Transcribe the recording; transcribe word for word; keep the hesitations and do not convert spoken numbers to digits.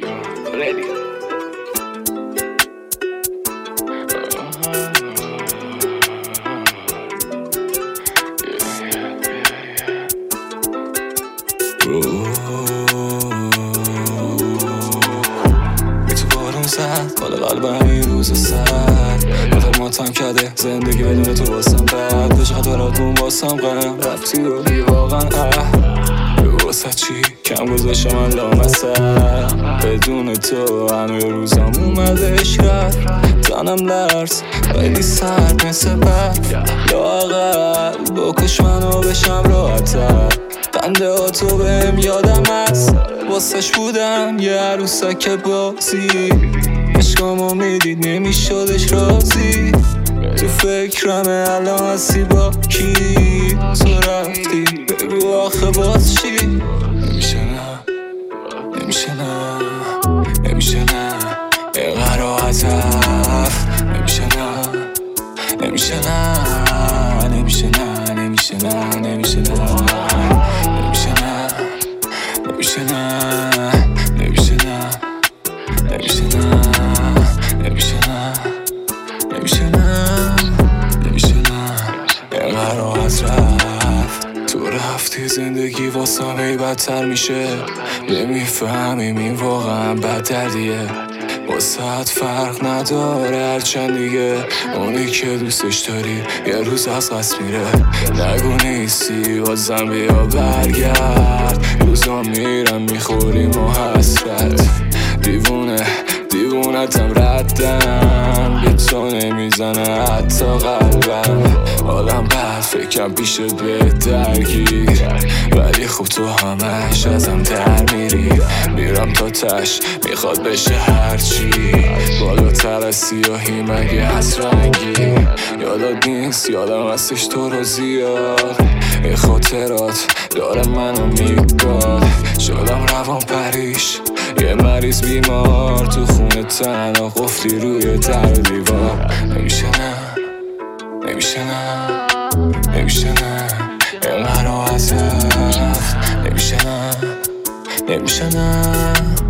ready. به تو بارون زد حال قلبم این روز سر آدم ماتم کرده زندگی بدون تو واسم بد به چقدر براتون واسم غم رفتی و بی واقعا اه واسه چی کم گذاشتم من لامصب بدون تو همه روزم اومدش رفت تنم لرز خیلی سرد مثل برف لااقل بکش منو بشم راحت‌تر خنده ها تو بهم یادم هست واسش بودم یه عروسک بازی عشقامو میدید نمیشدش راضی تو فکرمه الان هستی با کی تو رفتی بگو آخه باز چی نمیشه نه نمیشه نه نمیشه نه اینقدر هدف نمیشه نه نمیشه نه نمیشه نه نمیشه نه نمیشه نه نمیشه نه نمیشه نه نمیشه نه نمیشه نه نمیشه نه نمیشه نه نمیشه نه اینقدر راحت رفت تو رفتی زندگی واسم هی بدتر میشه نمیفهمیم این واقعا بد دردیه واسه فرق نداره هرچند دیگه اونی که دوستش داری یه روز از قصد میره نگو نیستی بازم بیا برگرد روزا میرم میخوریم و حسرت دیوونه دیوونتم ردم به تو نمیزنه حتی قلبم حالم بد فکرم پیشت بهترگیر ولی خب تو همش ازم در میری میرم تا تش میخواد بشه هرچی بالاتر از سیاهی مگه از رنگی یادت نیست یادم هستش تو رو زیاد این خاطرات داره منو میگاد شدم روان پریش یه مریض بیمار تو خونه تنها قفلی روی در دیوار نمیشه نه نمیشه نه نمیشه نه اینقدر ازت نمیشه نه نمیشه نه